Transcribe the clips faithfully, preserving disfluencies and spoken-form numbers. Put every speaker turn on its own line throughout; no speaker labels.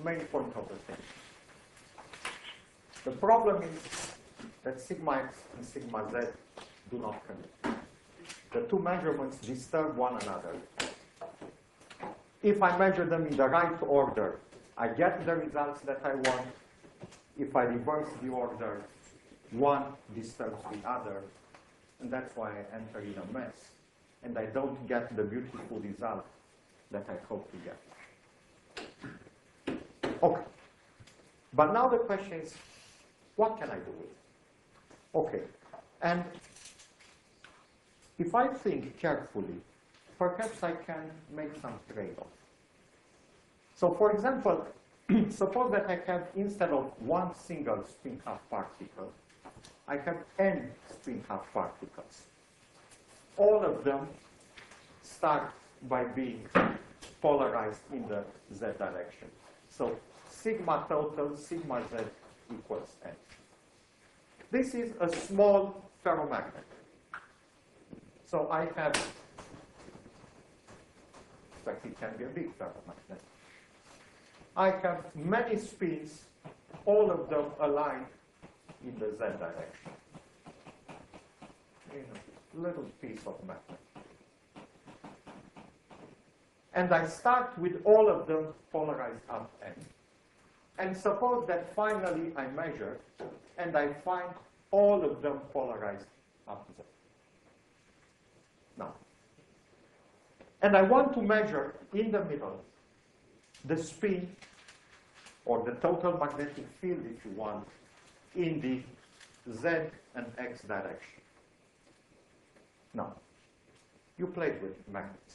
main point of the thing. The problem is that sigma x and sigma z do not connect. The two measurements disturb one another. If I measure them in the right order, I get the results that I want. If I reverse the order, one disturbs the other, and that's why I enter in a mess, and I don't get the beautiful result that I hope to get. Okay. But now the question is, what can I do with it? Okay. And if I think carefully, perhaps I can make some trade-off. So for example, suppose that I have, instead of one single spin half particle, I have n spin half particles. All of them start by being polarized in the z direction. So sigma total, sigma z equals n. This is a small ferromagnet. So I have, in fact, it can be a big ferromagnet. I have many spins, all of them aligned in the z direction. In a little piece of magnet. And I start with all of them polarized up n. And suppose that finally I measure, and I find all of them polarized up z. Now, and I want to measure in the middle the spin, or the total magnetic field, if you want, in the z and x direction. Now, you played with magnets.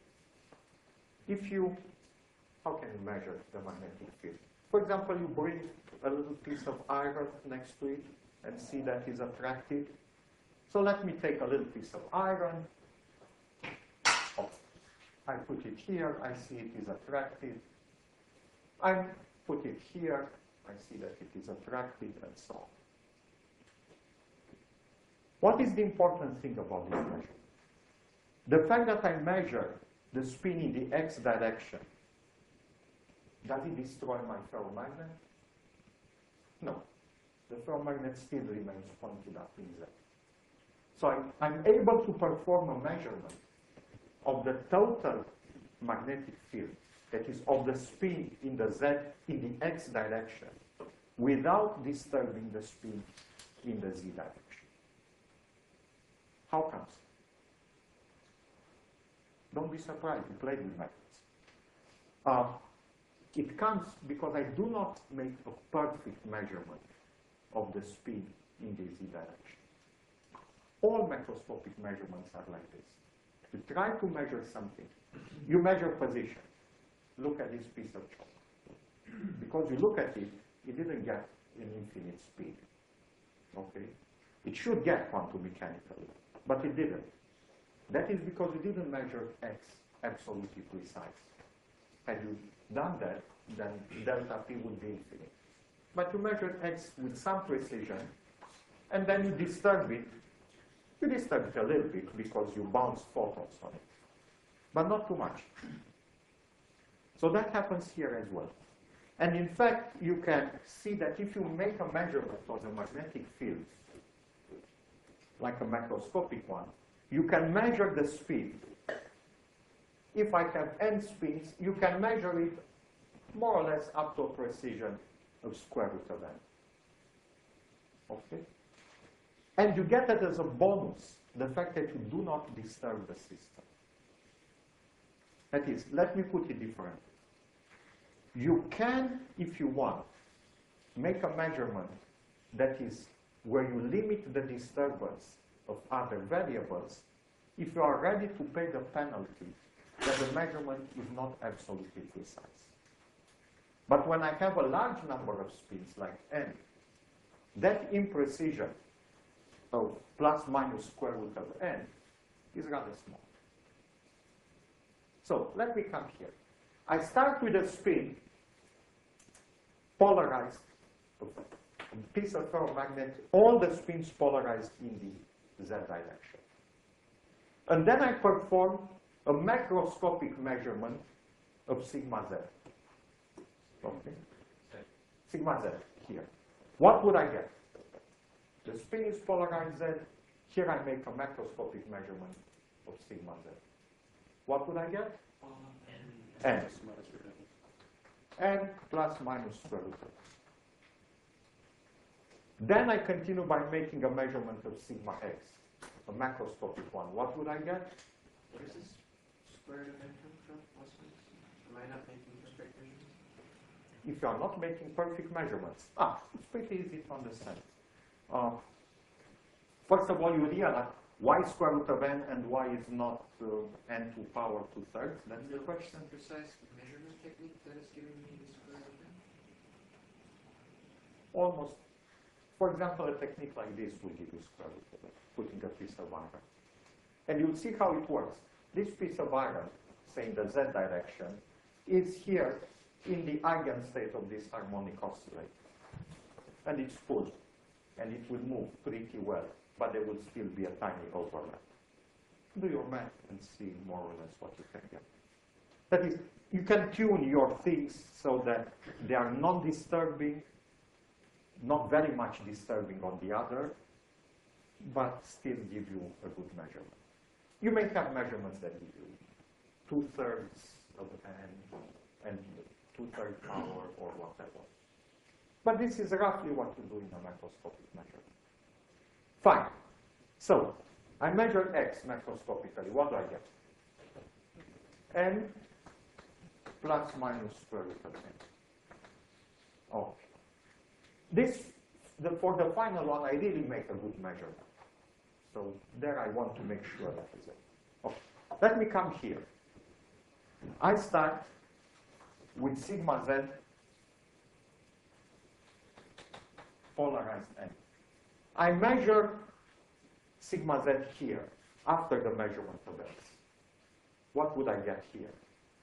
If you, how can you measure the magnetic field? For example, you bring a little piece of iron next to it and see that it's attracted. So let me take a little piece of iron. Oh, I put it here. I see it is attracted. I put it here. I see that it is attracted, and so on. What is the important thing about this measure? The fact that I measure the spin in the x direction, does it destroy my ferromagnet? No. The ferromagnet still remains pointed up in z. So I, I'm able to perform a measurement of the total magnetic field, that is, of the spin in the z, in the x direction, without disturbing the spin in the z direction. How comes? Don't be surprised, you played with magnets. Uh, it comes because I do not make a perfect measurement of the spin in the z direction. All macroscopic measurements are like this. You try to measure something. You measure position. Look at this piece of chalk. Because you look at it, it didn't get an infinite speed. Okay? It should get quantum mechanically, but it didn't. That is because you didn't measure x absolutely precise. Had you done that, then delta p would be infinite. But you measured x with some precision, and then you disturb it. You disturb it a little bit because you bounce photons on it, but not too much. So that happens here as well. And in fact, you can see that if you make a measurement of the magnetic field, like a macroscopic one, you can measure the spin. If I have n spins, you can measure it more or less up to a precision of square root of n. Okay? And you get it as a bonus, the fact that you do not disturb the system. That is, let me put it differently. You can, if you want, make a measurement that is where you limit the disturbance of other variables if you are ready to pay the penalty that the measurement is not absolutely precise. But when I have a large number of spins, like n, that imprecision of plus minus square root of n is rather small. So let me come here. I start with a spin polarized, a piece of ferromagnet, all the spins polarized in the z direction. And then I perform a macroscopic measurement of sigma z. Okay? sigma z here. What would I get? The spin is polarized z. Here I make a macroscopic measurement of sigma z. What would I get? N. N plus minus square root of n. Then I continue by making a measurement of sigma x, a macroscopic one. What would I get?
What is this square root of n from? Am I not making perfect measurements?
If you are not making perfect measurements, ah, it's pretty easy to understand. Uh, first of all, you realize why square root of n and why is not uh, n to power two thirds? That's the question.
Precise measurement technique that is giving me the square root of n?
Almost. For example, a technique like this will give you square root of n, putting a piece of iron. And you'll see how it works. This piece of iron, say in the z direction, is here in the eigenstate of this harmonic oscillator. And it's pulled. And it will move pretty well, but there will still be a tiny overlap. Do your math and see more or less what you can get. That is, you can tune your things so that they are non-disturbing, not very much disturbing on the other, but still give you a good measurement. You may have measurements that give you two-thirds of n and two-thirds power or whatever. But this is roughly what you do in a macroscopic measurement. Fine. So, I measure x macroscopically. What do I get? N plus minus square root of n. Okay. This, the, for the final one, I really make a good measurement. So there I want to make sure that is it. Okay. Let me come here. I start with sigma z polarized n. I measure sigma z here after the measurement of x. What would I get here?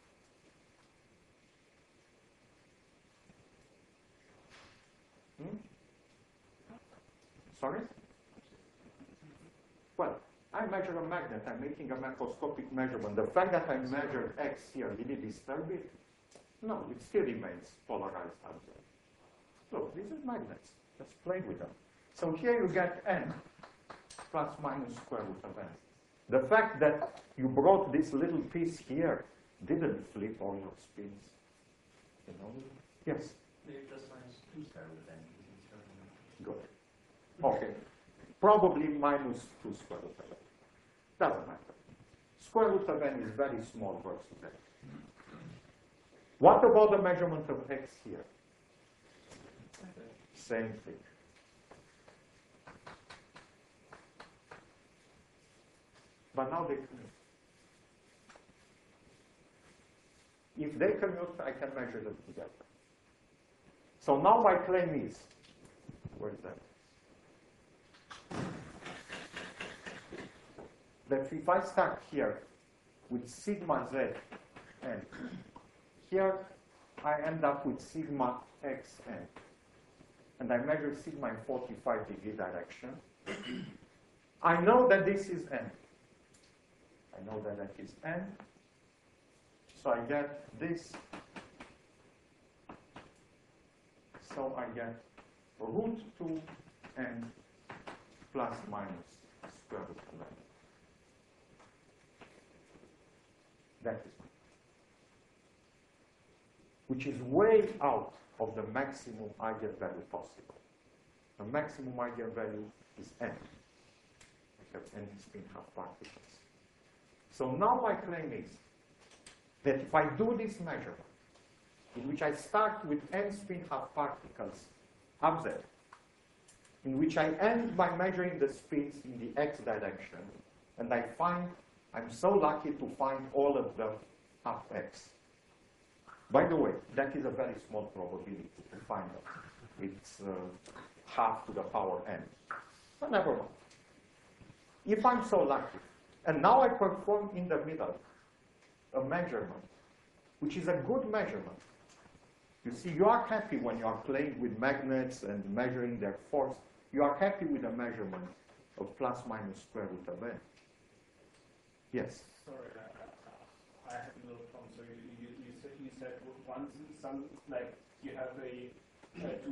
Hmm? Sorry? Well, I measure a magnet. I'm making a macroscopic measurement. The fact that I measured x here, did it disturb it? No, it still remains polarized object. Look, these are magnets. Let's play with them. So here you get n plus minus square root of n. The fact that you brought this little piece here didn't flip all your spins. You know? Yes?
Maybe plus minus two square root of n.
Good. Okay. Probably minus two square root of n. Doesn't matter. Square root of n is very small versus x. What about the measurement of x here? Same thing. But now they commute. If they commute, I can measure them together. So now my claim is, where is that? That if I start here with sigma z n, here I end up with sigma xn. And I measure sigma in forty-five degree direction. I know that this is n. I know that that is n. So I get this. So I get root two n plus minus square root of n. That is which is way out of the maximum eigenvalue possible. The maximum eigenvalue is n. I have n spin half particles. So now my claim is that if I do this measurement, in which I start with n spin half particles up there, in which I end by measuring the spins in the x direction, and I find, I'm so lucky to find all of them half x. By the way, that is a very small probability to find them. It's uh, half to the power n. But never mind. If I'm so lucky, and now I perform in the middle a measurement, which is a good measurement. You see, you are happy when you are playing with magnets and measuring their force. You are happy with a measurement of plus minus square root of n. Yes?
Sorry, I, I have a little problem. So you, you, you, said, you said once some, like, you have a, a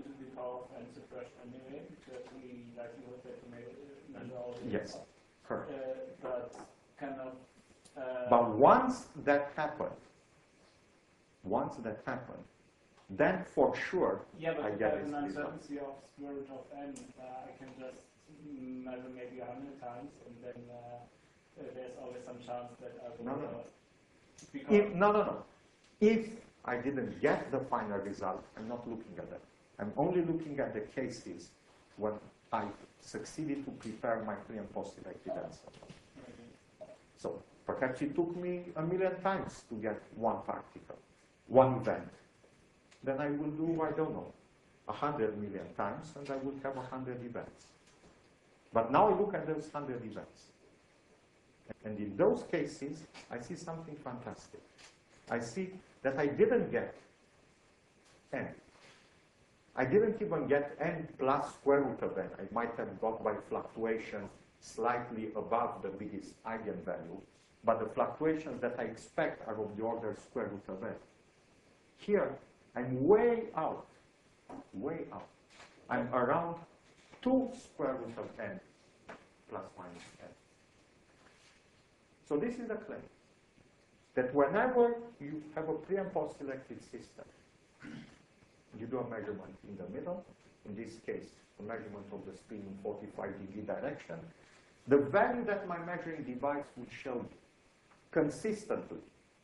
of n suppression anyway, because we likelihood that we may measure all the
Yes, correct.
Uh, but kind of. Uh,
But once that happened, once that happened, then for sure
yeah, but
I
if I
get
have
this
an
result.
uncertainty of square root of n, uh, I can just measure maybe a hundred times, and then uh, uh, there's always some chance that I will.
No, no,
uh,
no.
because
If, no, no, no. If I didn't get the final result, I'm not looking at that. I'm only looking at the cases when I succeeded to prepare my pre and post selected answer. So perhaps it took me a million times to get one particle, one event. Then I will do, I don't know, a hundred million times, and I will have a hundred events. But now I look at those hundred events. And in those cases, I see something fantastic. I see that I didn't get n. I didn't even get n plus square root of n. I might have got by fluctuation slightly above the biggest eigenvalue, but the fluctuations that I expect are of the order square root of n. Here, I'm way out, way out. I'm around two square root of n plus minus n. So this is the claim, that whenever you have a pre and post selected system, you do a measurement in the middle, in this case, a measurement of the spin in forty-five degree direction, the value that my measuring device would show you consistently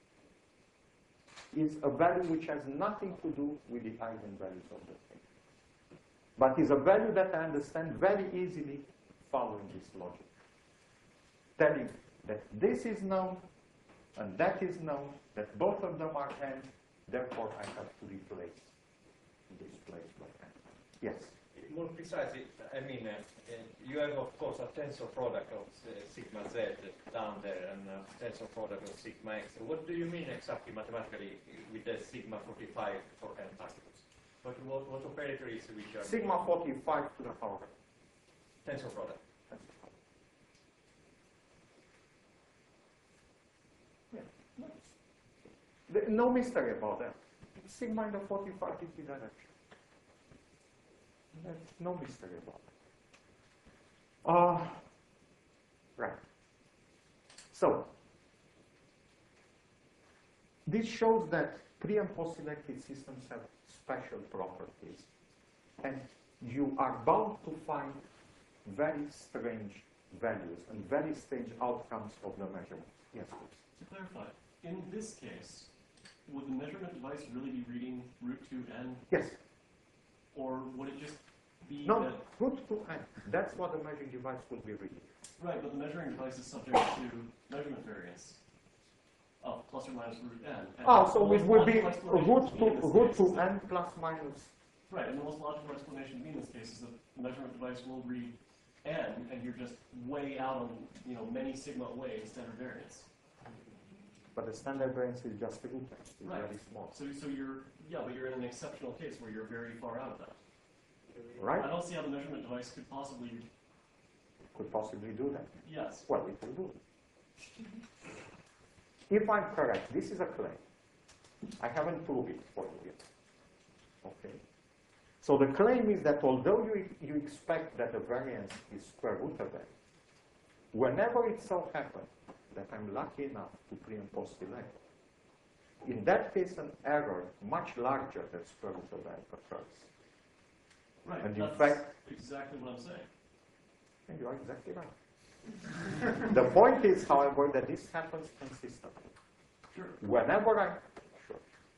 is a value which has nothing to do with the eigenvalues of the thing, but is a value that I understand very easily following this logic, telling that this is known and that is known, that both of them are n, therefore I have to replace this place by n. Yes?
More precisely, I mean, uh, uh, you have, of course, a tensor product of uh, sigma z down there and a tensor product of sigma x. So what do you mean exactly mathematically with the sigma forty-five for n particles? But what, what operator is which are
Sigma forty-five to the power.
tensor product?
Yeah. No mystery about that. Sigma in the forty-five degree direction. There's no mystery about it. Uh, right. So, this shows that pre and post selected systems have special properties, and you are bound to find very strange values and very strange outcomes of the measurement. Yes, please.
To clarify, in this case, would the measurement device really be reading root two n?
Yes.
Or would it just be
No,
that...
root two n. That's what the measuring device will be reading.
Right, but the measuring device is subject to measurement variance of plus or minus root n. And
Oh, so
the
it
most
will be
logical
root
explanation to
two,
me in this
root
case
two
is that-
n plus minus.
Right, and the most logical explanation to me in this case is that the measurement device will read n, and you're just way out on, you know, many sigma away in standard variance.
But the standard variance is just root n. It's
Right.
very small.
So, so you're, yeah, but you're in an exceptional case where you're very far out of that.
Right?
I don't see how the measurement device could possibly,
Could possibly do that.
yes.
Well, it will do it. If I'm correct, this is a claim. I haven't proved it for you yet. Okay. So the claim is that although you, you expect that the variance is square root of n, whenever it so happens that I'm lucky enough to pre and post select, in that case an error much larger than square root of n occurs.
Right,
And in
that's
fact-
exactly what I'm saying.
And you are exactly right. The point is, however, that this happens consistently.
Sure.
Whenever I, sure.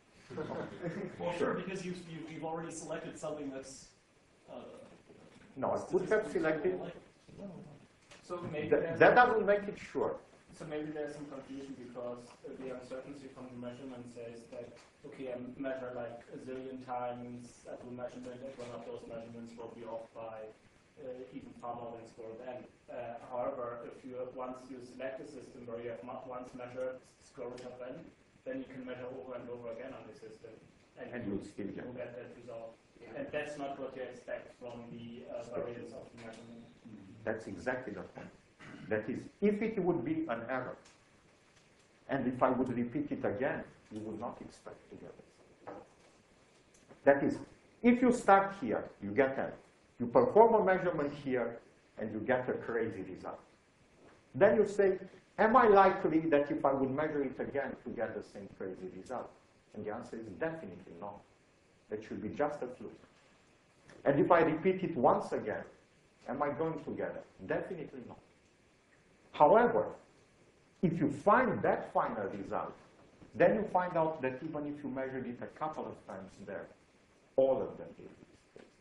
Well, sure, because you've, you've, you've already selected something that's, uh,
No, I could have
statistically
selected.
unlikely.
So maybe
That,
there's
that
some-
doesn't make it sure.
So maybe there's some confusion because uh, the uncertainty from the measurement says that, okay, I measure like a zillion times, I do a measurement, and one of those measurements will be off by uh, even far more than square root n. Uh, however, if you once you select a system where you have mo- once measured square root of n, then you can measure over and over again on the system, and,
And
you
you'll still get
will get that result. And that's not what you expect from the uh, variance of the measurement.
That's exactly the point. That is, if it would be an error, and if I would repeat it again, you would not expect to get it. That is, If you start here, you get that. You perform a measurement here, and you get a crazy result. Then you say, am I likely that if I would measure it again to get the same crazy result? And the answer is definitely not. That should be just a fluke. And if I repeat it once again, am I going to get it? Definitely not. However, if you find that final result, then you find out that even if you measured it a couple of times there, all of them will be crazy.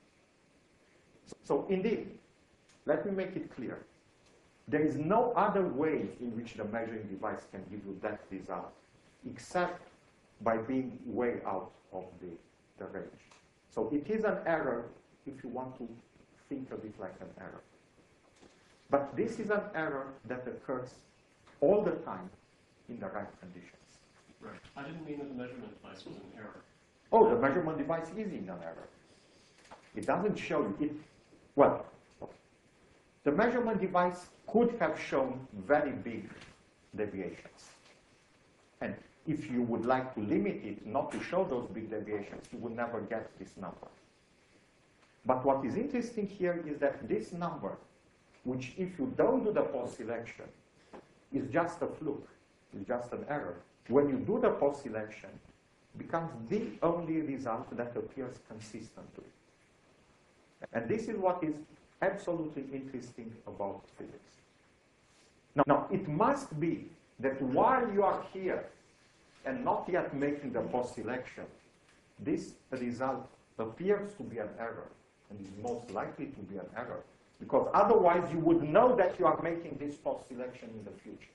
So indeed, let me make it clear. There is no other way in which the measuring device can give you that result, except by being way out of the, the range. So it is an error if you want to think of it like an error. But this is an error that occurs all the time in the right conditions.
Right. I didn't mean that the measurement device was an error.
Oh, the measurement device is in an error. It doesn't show you. It, well, the measurement device could have shown very big deviations. And if you would like to limit it, not to show those big deviations, you would never get this number. But what is interesting here is that this number, which if you don't do the post-selection, is just a fluke, is just an error. When you do the post-selection, becomes the only result that appears consistently. And this is what is absolutely interesting about physics. Now, now, it must be that while you are here and not yet making the post-selection, this result appears to be an error, and is most likely to be an error, because otherwise you would know that you are making this post-selection in the future.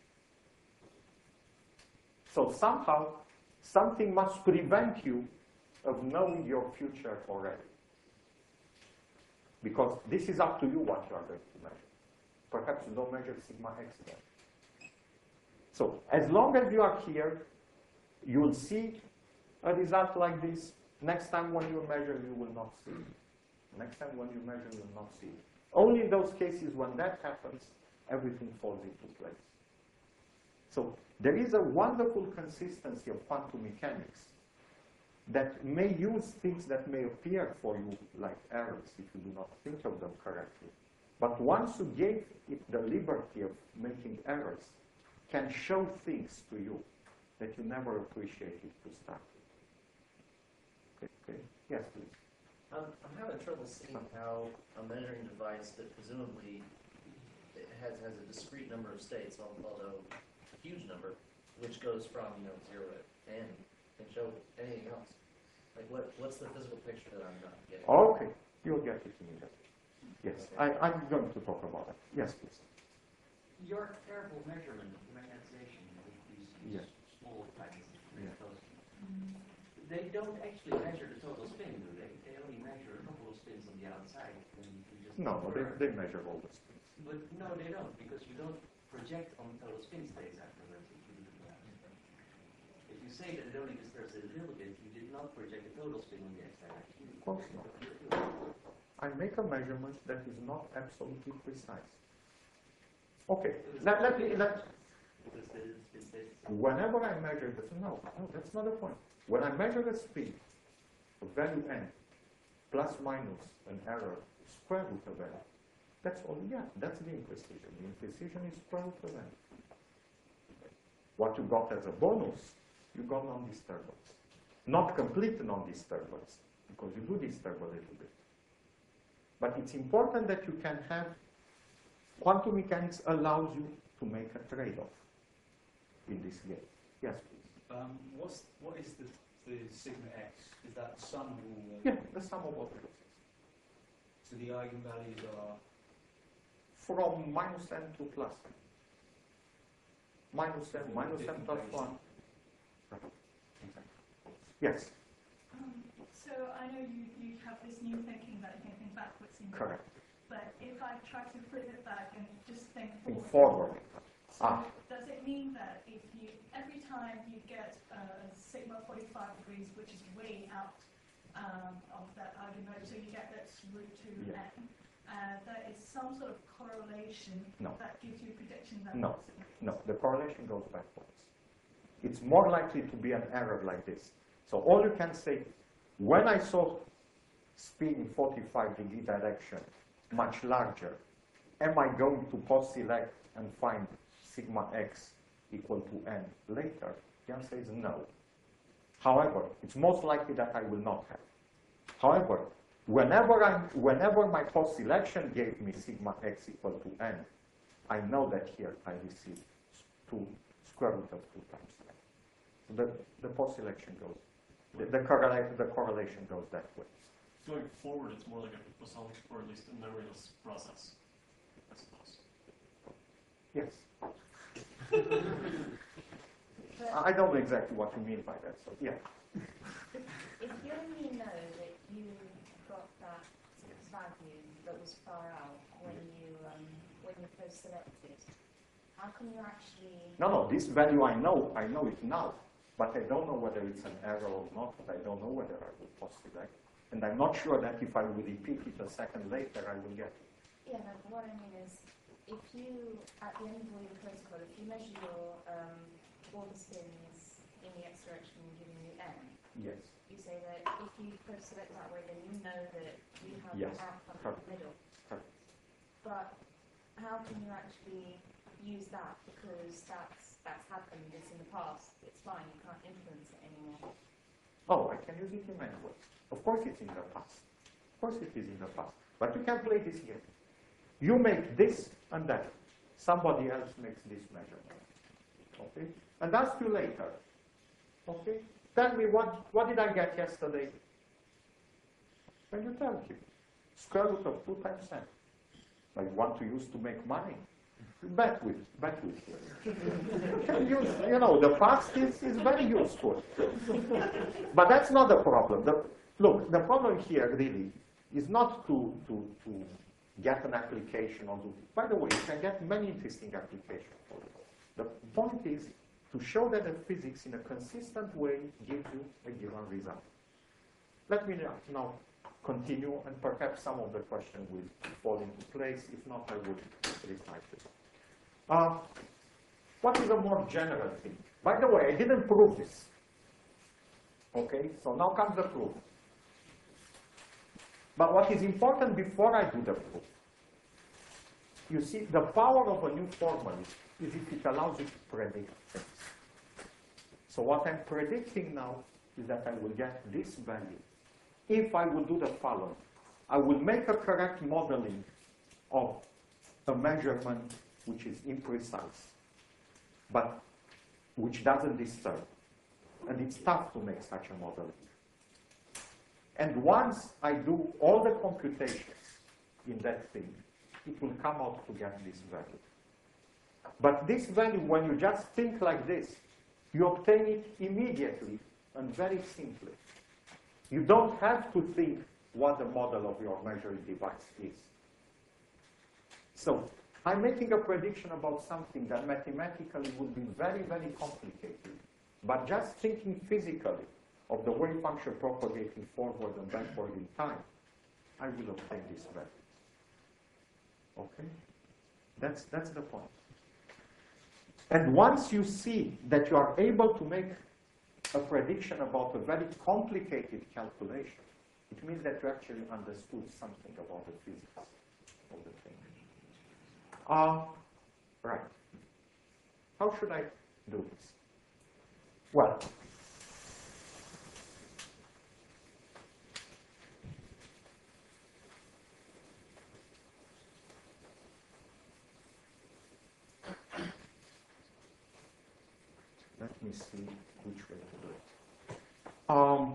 So somehow, something must prevent you of knowing your future already. Because this is up to you what you are going to measure. Perhaps you don't measure sigma x there. So as long as you are here, you will see a result like this. Next time when you measure, you will not see it. Next time when you measure, you will not see it. Only in those cases when that happens, everything falls into place. So there is a wonderful consistency of quantum mechanics that may use things that may appear for you like errors if you do not think of them correctly. But once you gave it the liberty of making errors, can show things to you that you never appreciated to start with. Okay. Okay. Yes, please.
Um, I'm having trouble seeing how a measuring device that presumably it has, has a discrete number of states, although a huge number, which goes from you know zero to n, can show anything else. Like what what's the physical picture that I'm not getting?
Okay, you'll get it immediately. Yes,
Okay.
I, I'm going to talk about it. Yes, please.
Your careful measurement of magnetization with these
Yes.
small fragments of
Yeah.
close, they don't actually measure the total spin, do they? They only measure a couple of spins on the outside. And you can just
No, no, they,
infer.
they measure all the spins.
But no, they don't, because you don't project on total spin states afterwards if you do that. If you say that it only disturbs it a little bit, you did not project the total spin on the x direction.
Of course not. I make a measurement that is not absolutely precise. Okay, let, let me, let,
Because the spin states.
whenever I measure this, no, no, that's not the point. When I measure a spin, a value n, plus minus an error, square root of n, that's all, yeah, that's the imprecision. The imprecision is square root of n. What you got as a bonus, you got non-disturbance. Not complete non-disturbance, because you do disturb a little bit. But it's important that you can have, quantum mechanics allows you to make a trade-off in this game. Yes, please.
Um, what's, what is the, the sigma x? Is that the sum of all the...
Yeah, the sum of all the cases.
So the eigenvalues are...
From minus n to plus n. Minus n, minus n plus one. Right. Exactly. Yes,
Um, so I know you, you have this new thinking that you can think backwards in your
correct.
but if I try to flip it back and just think
Think
forward,
forward.
so
Ah.
does it mean that if you, every time you get uh, sigma forty-five degrees, which is way out um, of that eigenvalue, so you get that's root two
Yeah.
n, uh, there is some sort of correlation
No.
that gives you a prediction that
No.
it's significant?
No, the correlation goes backwards. It's more likely to be an error like this. So all you can say, when I saw spin in forty-five degree direction much larger, am I going to post-select and find sigma x equal to n later? The answer is no. However, it's most likely that I will not have. However, whenever, I'm, whenever my post-selection gave me sigma x equal to n, I know that here I receive two square root of two times n. So the, the post-selection goes, the, the, correla the correlation goes that way.
Going forward, it's more like a Poisson, or at least a memoryless process, I suppose.
Yes. I don't know exactly what you mean by that, so yeah.
If you only know that you got that value that was far out when you um, when you first selected, how come you actually?
No, no. This value I know. I know it now, but I don't know whether it's an error or not. I don't know whether I will post-select, and I'm not sure that if I will repeat it a second later, I will get it.
Yeah, no, what I mean is, if you at the end of all your protocol, if you measure your um, all the spins in the x direction giving you n.
Yes.
You say that if you post-select that way, then you know that you have
Yes.
the outcome in
Correct.
the middle.
Correct.
But how can you actually use that? Because that's that's happened, it's in the past, it's fine, you can't influence it anymore.
Oh, I can use it in many ways. Of course it's in the past. Of course it is in the past. But you can play this game. You make this and that. Somebody else makes this measurement. Okay? And ask you later. Okay? Tell me, what, what did I get yesterday? Then you tell him. Square root of two times n. I want to use to make money. Bet with, bet with you. You can use, you know, the past is, is very useful. But that's not the problem. The, look, the problem here really is not to, to, to get an application on the, by the way, you can get many interesting applications for it. The point is to show that the physics in a consistent way gives you a given result. Let me now, now continue, and perhaps some of the questions will fall into place. If not, I would recite it. Uh, what is a more general thing? By the way, I didn't prove this. Okay, so now comes the proof. But what is important before I do the proof, you see, the power of a new formula is if it allows you to predict things. So what I'm predicting now is that I will get this value. If I will do the following, I will make a correct modeling of a measurement which is imprecise, but which doesn't disturb. And it's tough to make such a modeling. And once I do all the computations in that thing, it will come out to get this value. But this value, when you just think like this, you obtain it immediately and very simply. You don't have to think what the model of your measuring device is. So I'm making a prediction about something that mathematically would be very, very complicated. But just thinking physically of the wave function propagating forward and backward in time, I will obtain this value. Okay? That's, that's the point. And once you see that you are able to make a prediction about a very complicated calculation, it means that you actually understood something about the physics of the thing. Uh, right. How should I do this? Well, let me see which way to do it. Um,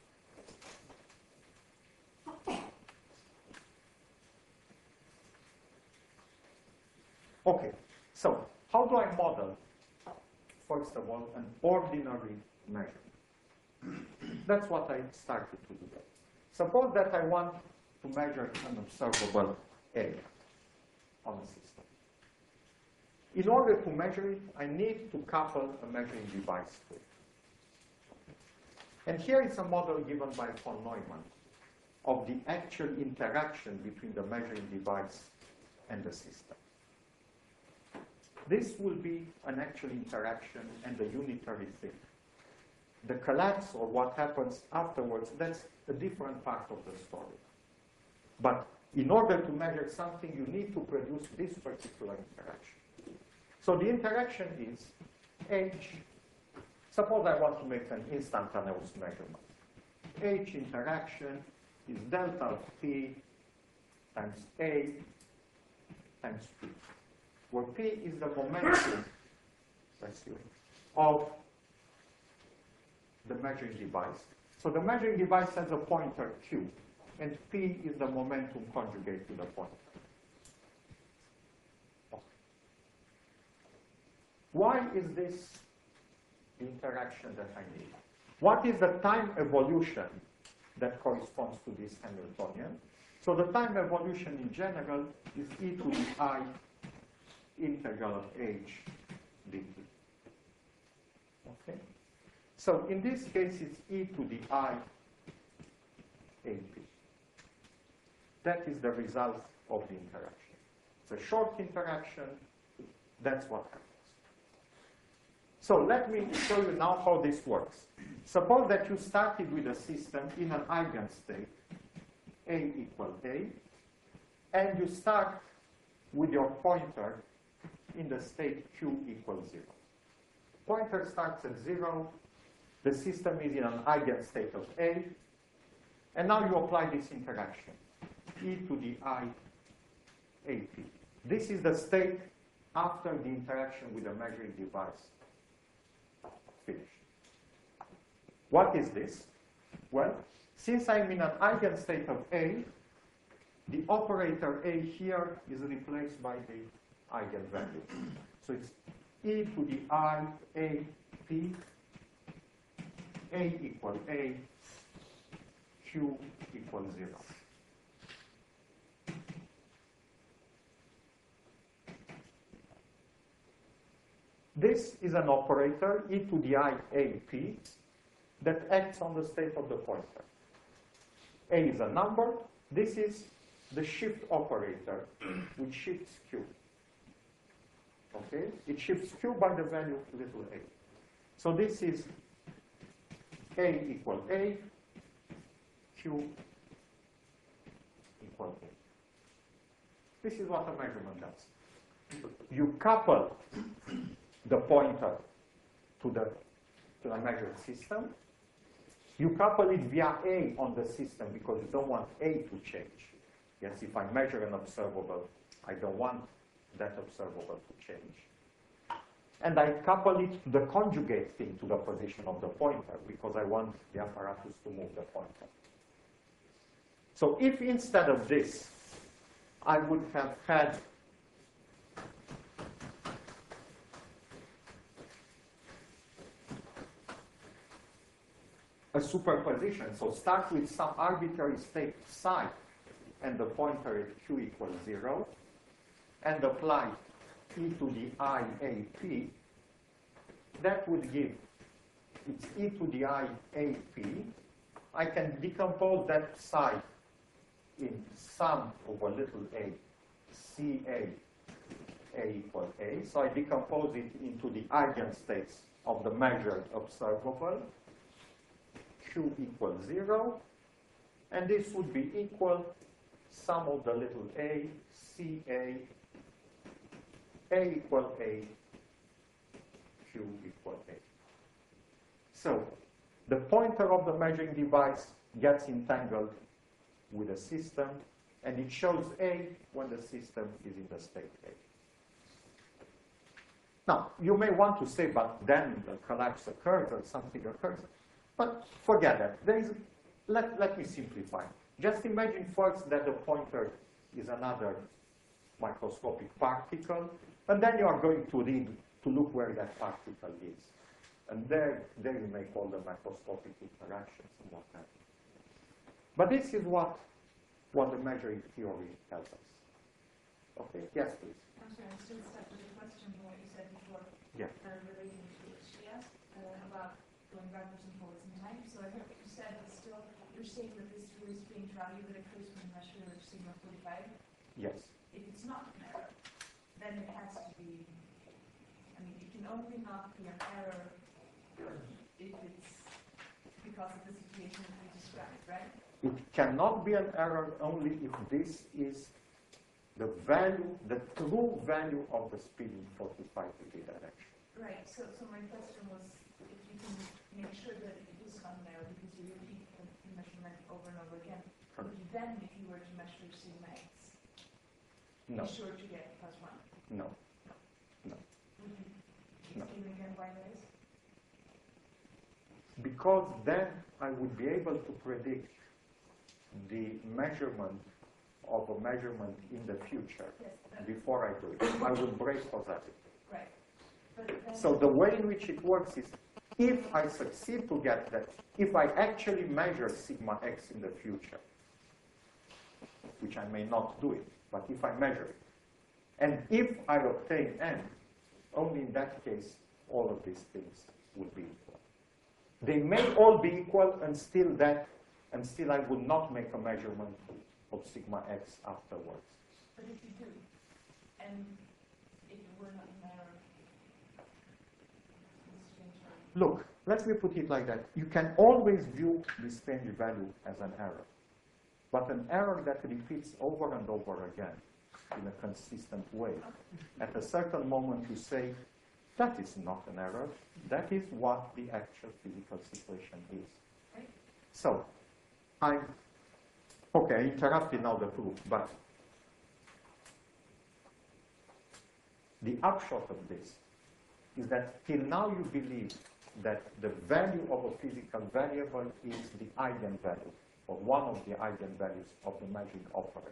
okay, so how do I model, first of all, an ordinary measurement? That's what I started to do. Suppose that I want to measure an observable area on a system. In order to measure it, I need to couple a measuring device to it. And here is a model given by von Neumann of the actual interaction between the measuring device and the system. This will be an actual interaction and a unitary thing. the collapse or what happens afterwards, that's a different part of the story. But in order to measure something, you need to produce this particular interaction. So the interaction is H. Suppose I want to make an instantaneous measurement. H interaction is delta of P times A times P, where P is the momentum of the measuring device. So the measuring device has a pointer Q, and P is the momentum conjugate to the pointer. Why is this interaction that I need? What is the time evolution that corresponds to this Hamiltonian? So the time evolution in general is e to the I integral of H dt. Okay? So in this case, it's e to the I A P. That is the result of the interaction. It's a short interaction. That's what happens. So let me show you now how this works. Suppose that you started with a system in an eigenstate, A equal A, and you start with your pointer in the state Q equals zero. Pointer starts at zero, the system is in an eigenstate of A, and now you apply this interaction, e to the I A P. This is the state after the interaction with the measuring device. Finished. What is this? Well, since I'm in an eigenstate of A, the operator A here is replaced by the eigenvalue. So it's e to the I A P, A equal A, Q equals zero. This is an operator, e to the I A P, that acts on the state of the pointer. A is a number. This is the shift operator, which shifts Q. Okay? It shifts Q by the value of little a. So this is A equal A, Q equal A. This is what a measurement does. You couple the pointer to the, to the measured system. You couple it via A on the system because you don't want A to change. Yes, if I measure an observable, I don't want that observable to change. And I couple it to the conjugate thing to the position of the pointer because I want the apparatus to move the pointer. So if instead of this, I would have had a superposition, so start with some arbitrary state psi and the pointer at Q equals zero, and apply e to the I A P, that would give, it's e to the I A P. I can decompose that psi in sum over little a, C A, A equal A. So I decompose it into the eigenstates of the measured observable, Q equals zero, and this would be equal sum of the little a, C A, A equal A, Q equal A. So the pointer of the measuring device gets entangled with the system, and it shows A when the system is in the state A. Now, you may want to say, but then the collapse occurs or something occurs. But forget that. There is, let, let me simplify. Just imagine first that the pointer is another microscopic particle, and then you are going to read to look where that particle is. And there, there you make all the microscopic interactions and what have you. But this is what, what the measuring theory tells us. Okay, yes, please.
I'm sorry, I'm still stuck with the question from what you said before.
Yeah.
Uh, relating to what she asked uh, about going backwards and forwards in time. So I heard what you said, but still, you're saying that this really strange value that occurs when you measure sigma forty-five,
Yes.
if it's not an error, then it has to be, I mean, it can only not be an error if it's because of the situation that we described, right?
It cannot be an error only if this is the value, the true value of the speed in forty-five degree direction.
Right, so, so my question was if you can make sure that it is not an error because you repeat the the measurement over and over again. Would you then, if you were to measure sigma x,
No,
be sure to get plus one?
no.
Would you
No.
explain again why that is?
Because then I would be able to predict the measurement of a measurement in the future
Yes, but,
before I do it. I would brace for that.
right. But then,
So the way in which it works is, if I succeed to get that, if I actually measure sigma x in the future, which I may not do it, but if I measure it, and if I obtain n, only in that case, all of these things would be equal. They may all be equal, and still that, and still I would not make a measurement of sigma x afterwards.
but if you do, and if it were not an error, this change value.
Look, let me put it like that. You can always view this change value as an error, but an error that repeats over and over again in a consistent way. At a certain moment you say, that is not an error, that is what the actual physical situation is.
Right.
So, I'm, okay, I interrupted now the proof, but the upshot of this is that till now you believe that the value of a physical variable is the eigenvalue, or one of the eigenvalues of the magic operator.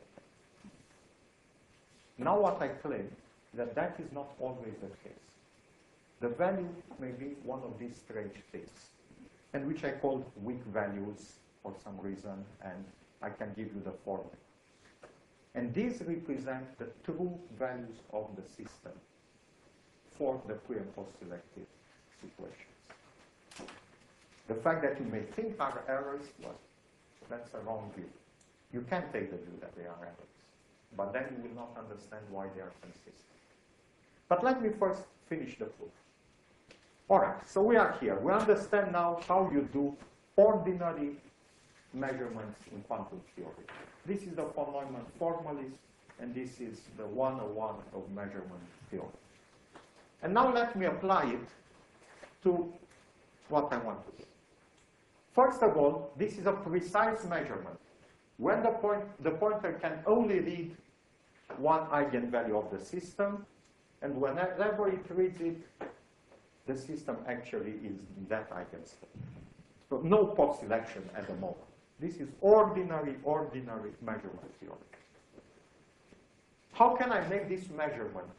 Now what I claim is that that is not always the case. The value may be one of these strange things, and which I call weak values for some reason, and I can give you the formula. And these represent the true values of the system for the pre- and post-selective situations. The fact that you may think are errors, well, that's a wrong view. You can take the view that they are errors, but then you will not understand why they are consistent. But let me first finish the proof. All right, so we are here. We understand now how you do ordinary measurements in quantum theory. This is the von Neumann formulas, and this is the one oh one of measurement theory. And now let me apply it to what I want to do. First of all, this is a precise measurement. When the, point, the pointer can only read one eigenvalue of the system, and whenever it reads it, the system actually is that eigenstate. So no post-selection at the moment. This is ordinary, ordinary measurement theory. How can I make this measurement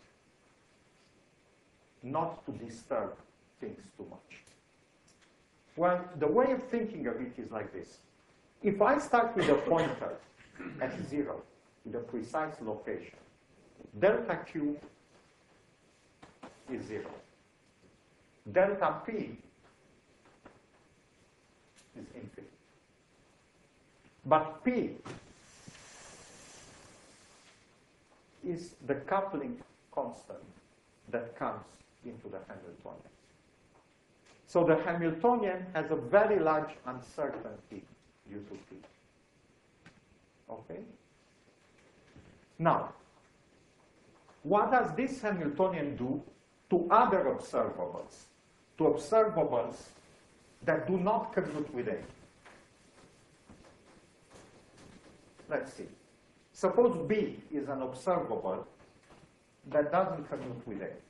not to disturb things too much? Well, the way of thinking of it is like this. If I start with a pointer at zero, with a precise location, delta Q is zero. Delta P is infinite. But P is the coupling constant that comes into the Hamiltonian. So the Hamiltonian has a very large uncertainty due to P. Okay? Now, what does this Hamiltonian do to other observables? To observables that do not commute with A. Let's see. Suppose B is an observable that doesn't commute with A.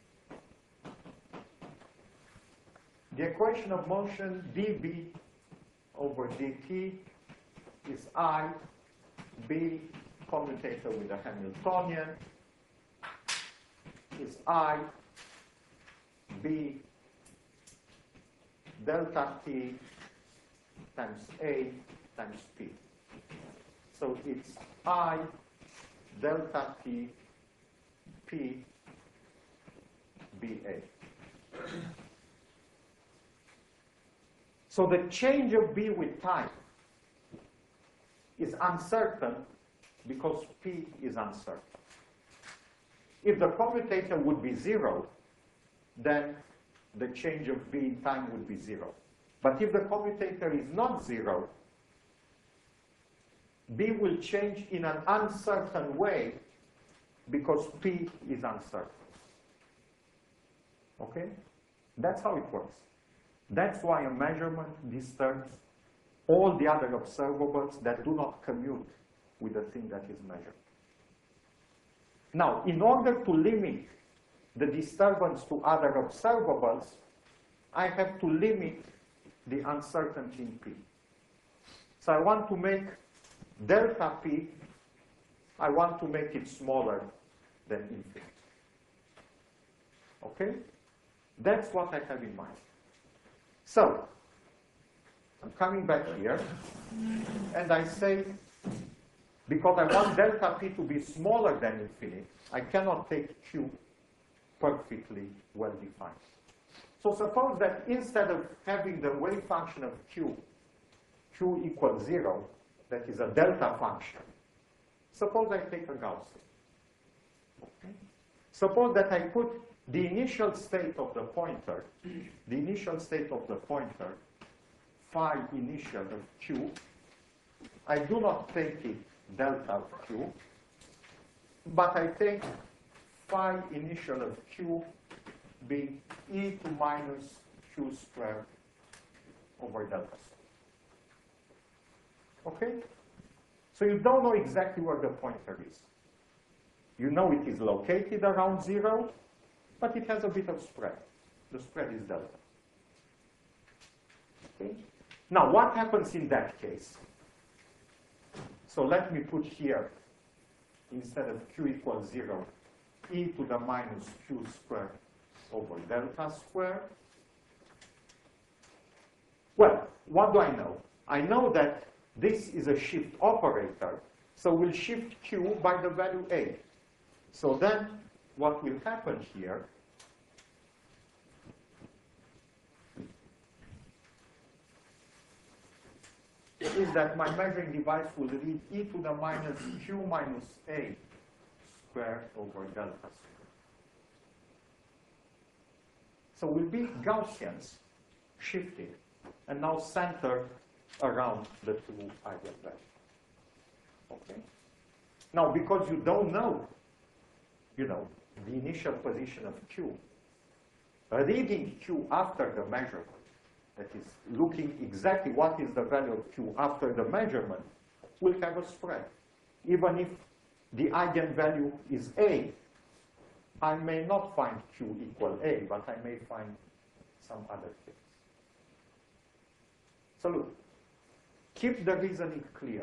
The equation of motion dB over dt is I, B commutator with a Hamiltonian, is I, B delta T times A times P. So it's I delta T P B A. So the change of B with time is uncertain because P is uncertain. If the commutator would be zero, then the change of B in time would be zero. But if the commutator is not zero, B will change in an uncertain way because P is uncertain. Okay? That's how it works. That's why a measurement disturbs all the other observables that do not commute with the thing that is measured. Now, in order to limit the disturbance to other observables, I have to limit the uncertainty in P. So I want to make delta P, I want to make it smaller than infinite. Okay? That's what I have in mind. So, I'm coming back here, and I say, because I want delta P to be smaller than infinite, I cannot take Q perfectly well defined. So suppose that instead of having the wave function of Q, Q equals zero, that is a delta function, suppose I take a Gaussian. Okay. Suppose that I put the initial state of the pointer, the initial state of the pointer, phi initial of Q, I do not take it delta of Q, but I take phi initial of Q being e to minus Q squared over delta. Okay? So you don't know exactly where the pointer is. You know it is located around zero, but it has a bit of spread. The spread is delta. Okay? Now, what happens in that case? So let me put here, instead of Q equals zero, e to the minus Q squared over delta squared. Well, what do I know? I know that this is a shift operator, so we'll shift Q by the value A. So then, what will happen here is that my measuring device will read e to the minus Q minus A squared over delta squared. So we'll be Gaussians shifted and now centered around the two eigenvalues. Okay? Now, because you don't know, you know, the initial position of Q, reading Q after the measurement, that is, looking exactly what is the value of Q after the measurement, will have a spread. Even if the eigenvalue is A, I may not find Q equal A, but I may find some other things. So look, keep the reasoning clear.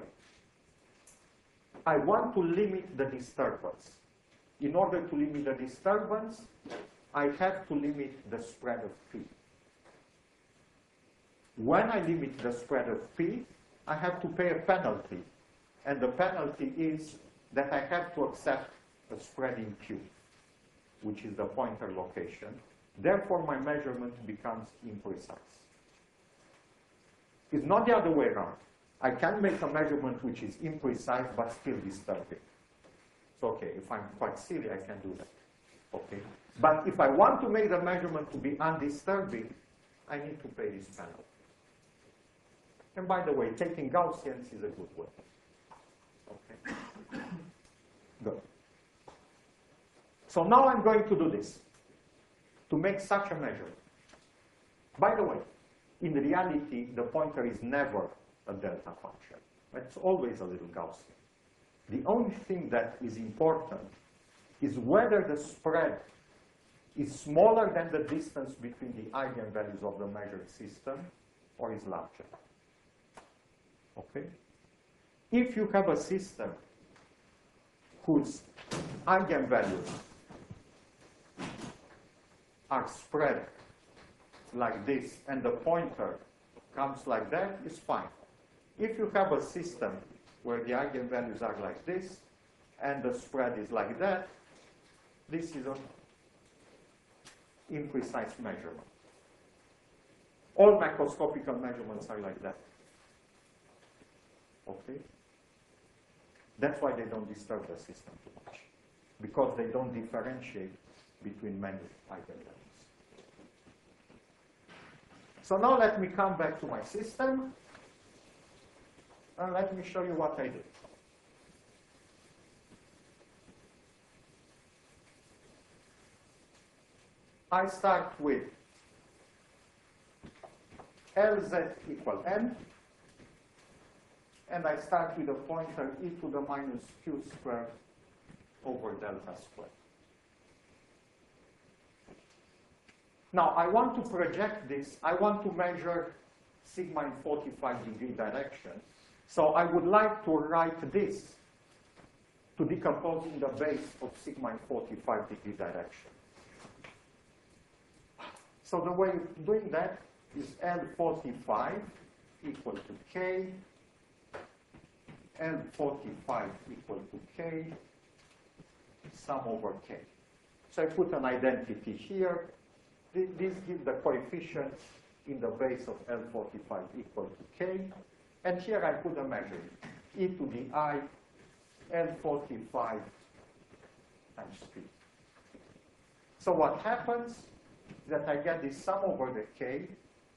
I want to limit the disturbance. In order to limit the disturbance, I have to limit the spread of P. When I limit the spread of P, I have to pay a penalty. And the penalty is that I have to accept a spread in Q, which is the pointer location. Therefore, my measurement becomes imprecise. It's not the other way around. I can make a measurement which is imprecise but still disturbing. So, okay, if I'm quite silly, I can do that. Okay. But if I want to make the measurement to be undisturbing, I need to pay this penalty. And by the way, taking Gaussians is a good way. Okay. Good. So now I'm going to do this, to make such a measurement. By the way, in reality, the pointer is never a delta function. It's always a little Gaussian. The only thing that is important is whether the spread is smaller than the distance between the eigenvalues of the measured system or is larger. Okay? If you have a system whose eigenvalues are spread like this and the pointer comes like that, it's fine. If you have a system where the eigenvalues are like this and the spread is like that, this is an imprecise measurement. All macroscopical measurements are like that. Okay? That's why they don't disturb the system too much, because they don't differentiate between many eigenvalues. So now let me come back to my system, and let me show you what I did. I start with L Z equal n, and I start with a pointer e to the minus q squared over delta squared. Now, I want to project this. I want to measure sigma in forty-five degree direction. So I would like to write this to decompose in the base of sigma in forty-five degree direction. So the way of doing that is L forty-five equal to K, L forty-five equal to K, sum over K. So I put an identity here. This gives the coefficient in the base of L forty-five equal to K. And here I put a measure, e to the I, L forty-five times P. So what happens is that I get this sum over the K,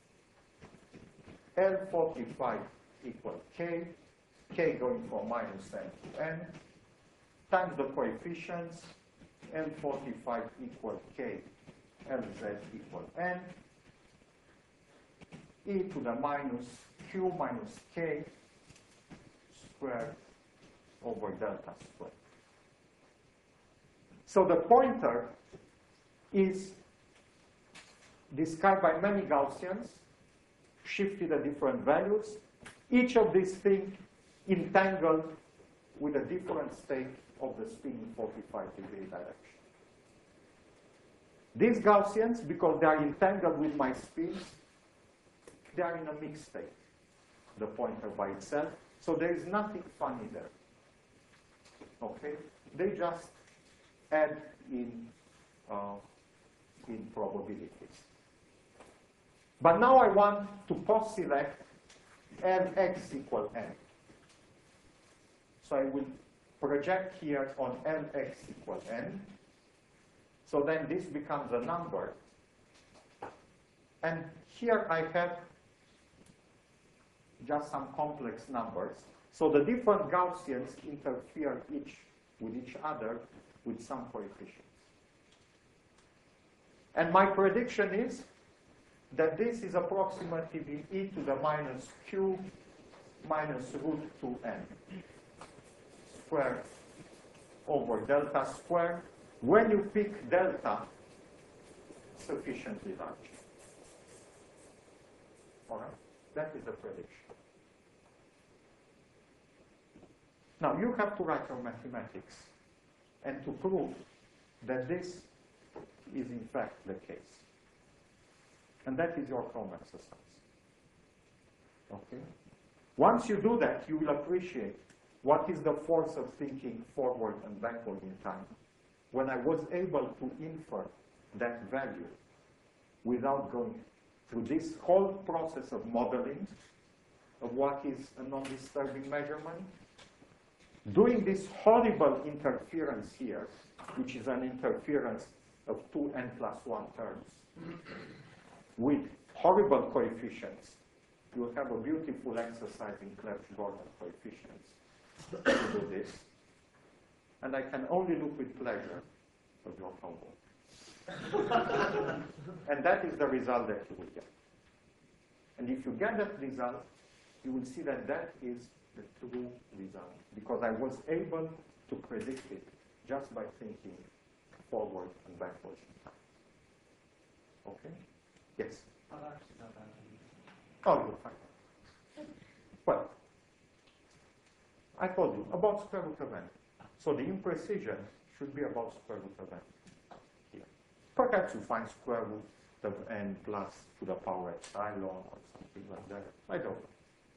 L forty-five equal K, K going from minus n to n, times the coefficients, L forty-five equal K, Lz equal n, e to the minus q minus k squared over delta squared. So the pointer is described by many Gaussians, shifted at different values, each of these things entangled with a different state of the spin in forty-five degree direction. These Gaussians, because they are entangled with my spins, they are in a mixed state, the pointer by itself, so there is nothing funny there. Okay? They just add in, uh, in probabilities. But now I want to post-select Lx equal n. So I will project here on Lx equal n. So then this becomes a number. And here I have just some complex numbers. So the different Gaussians interfere each with each other with some coefficients. And my prediction is that this is approximately e to the minus q minus root two n squared over delta squared when you pick delta sufficiently large. All right? That is the prediction. Now, you have to write your mathematics and to prove that this is in fact the case. And that is your home exercise. Okay? Once you do that, you will appreciate what is the force of thinking forward and backward in time when I was able to infer that value without going through this whole process of modeling of what is a non-disturbing measurement, doing this horrible interference here, which is an interference of two n plus one terms, with horrible coefficients. You will have a beautiful exercise in Clebsch-Gordan coefficients to do this. And I can only look with pleasure of your homework. And that is the result that you will get. And if you get that result, you will see that that is the true result, because I was able to predict it just by thinking forward and backward in time. Okay? Yes? Oh, you're fine. Well, I told you about square root of n. So the imprecision should be about square root of n here. Perhaps you find square root of n plus to the power epsilon or something like that. I don't know.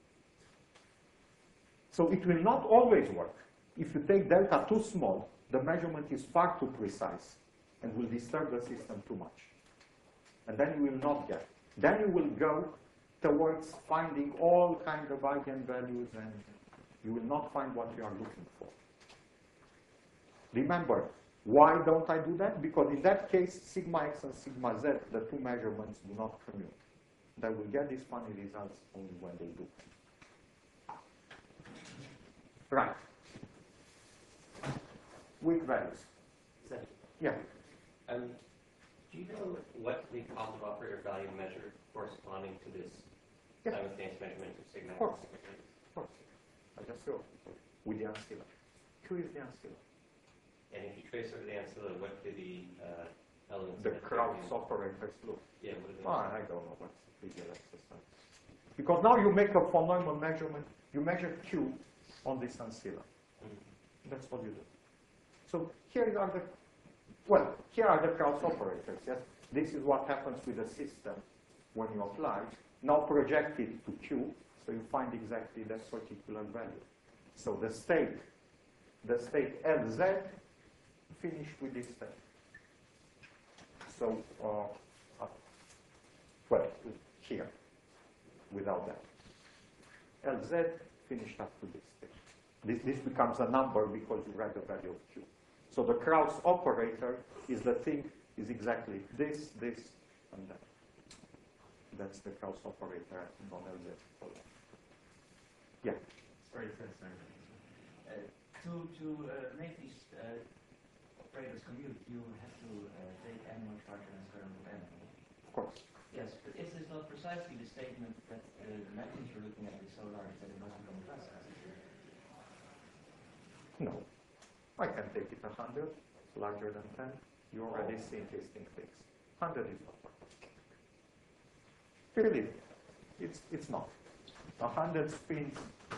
So it will not always work. If you take delta too small, the measurement is far too precise and will disturb the system too much. And then you will not get. Then you will go towards finding all kinds of eigenvalues, and you will not find what you are looking for. Remember, why don't I do that? Because in that case, sigma x and sigma z, the two measurements, do not commute. they will get these funny results only when they do. Right. Weak values.
Exactly.
Yeah.
Um, do you know what the positive operator value measured corresponding to this
Yeah.
simultaneous measurement of sigma?
Of course. Of course. I just saw with the ancilla. Q is the ancilla.
And if you trace over the ancilla, what do the uh, elements
The
of that
Krauss
variable-
operators look.
Yeah, what do they
Oh, I don't know what's the trivial exercise. Because now you make a von Neumann measurement, you measure Q on this ancilla.
Mhm.
That's what you do. So here are the, well, here are the Krauss operators, yes? This is what happens with the system when you apply. Now project it to Q, so you find exactly that particular value. So the state, the state L Z finished with this state. So, uh, uh, well, here, without that. L Z finished up to this state. This, this becomes a number because you write the value of Q. So the Krauss operator is the thing, is exactly this, this, and that. That's the Krauss operator on L Z. Yeah.
Sorry, sorry, sorry. Uh, to to uh, make these uh, operators commute, you have to uh, take n much larger than square root of n.
Of course.
Yes, but is this not precisely the statement that uh, the magnitudes you're looking at is so large that it must become classical?
No. I can take it one hundred, larger than ten. You already see interesting things. one hundred is not. Really, it's, it's not. one hundred spins.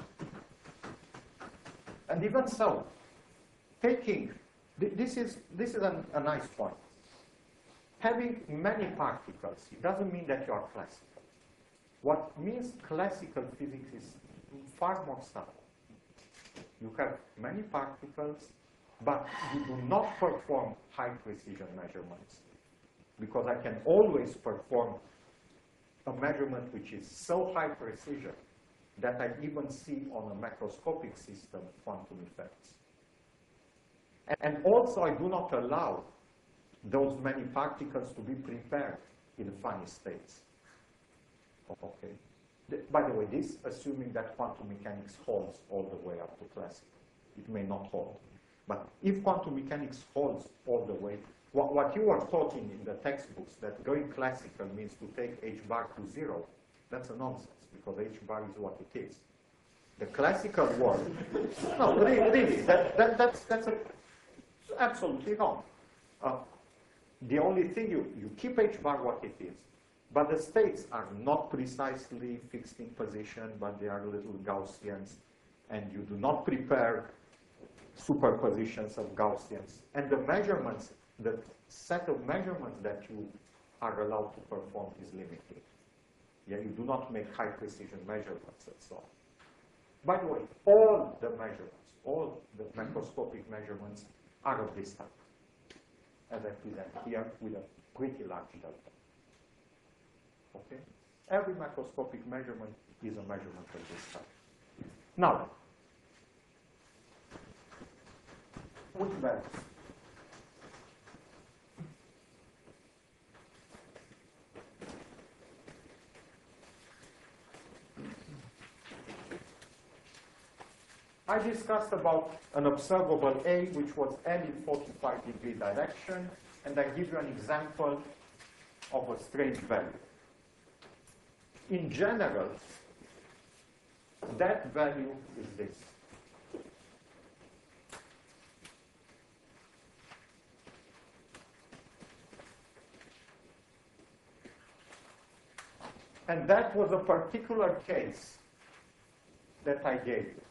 And even so, taking, th this is, this is an, a nice point. Having many particles, it doesn't mean that you are classical. What means classical physics is far more subtle. You have many particles, but you do not perform high precision measurements. Because I can always perform a measurement which is so high precision that I even see on a macroscopic system quantum effects. And also I do not allow those many particles to be prepared in funny states. Okay. By the way, this assuming that quantum mechanics holds all the way up to classical. It may not hold. But if quantum mechanics holds all the way, what, what you are taught in, in the textbooks, that going classical means to take h bar to zero, that's a nonsense, because h bar is what it is. The classical world, no, really, really that, that, that's, that's a, absolutely wrong. Uh, the only thing, you, you keep h bar what it is, but the states are not precisely fixed in position, but they are little Gaussians, and you do not prepare superpositions of Gaussians. And the measurements, the set of measurements that you are allowed to perform is limited. Yeah, you do not make high precision measurements and so on. By the way, all the measurements, all the macroscopic measurements are of this type, as I present here with a pretty large delta. Okay? Every macroscopic measurement is a measurement of this type. Now, which values? I discussed about an observable A, which was L in forty-five degree direction, and I give you an example of a strange value. In general, that value is this. And that was a particular case that I gave you.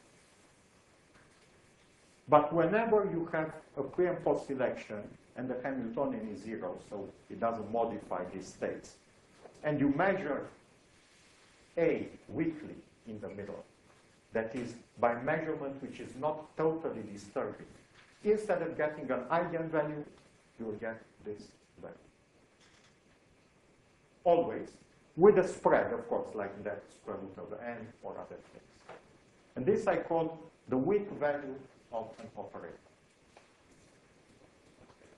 But whenever you have a pre and post selection, and the Hamiltonian is zero, so it doesn't modify these states, and you measure A weakly in the middle, that is, by measurement which is not totally disturbing, instead of getting an eigenvalue, you will get this value. Always. With a spread, of course, like that square root of n or other things. And this I call the weak value of an operator.